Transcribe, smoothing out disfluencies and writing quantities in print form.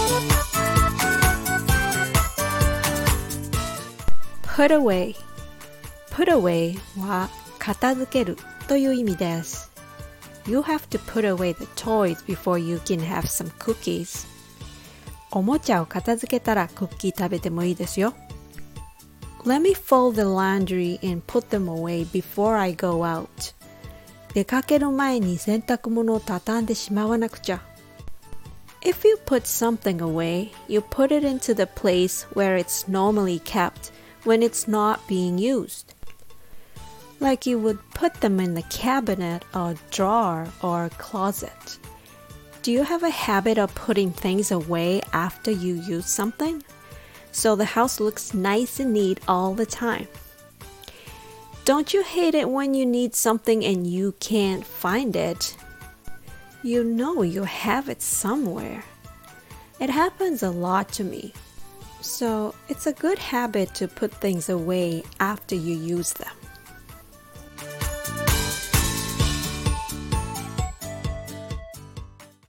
Put away. Put away は片付けるという意味です。You have to put away the toys before you can have some cookies. おもちゃを片付けたらクッキー食べてもいいですよ。Let me fold the laundry and put them away before I go out. 出かける前に洗濯物を畳んでしまわなくちゃ。If you put something away, you put it into the place where it's normally kept when it's not being used.Like you would put them in the cabinet or drawer or closet. Do you have a habit of putting things away after you use something? So the house looks nice and neat all the time. Don't you hate it when you need something and you can't find it? You know you have it somewhere. It happens a lot to me. So it's a good habit to put things away after you use them.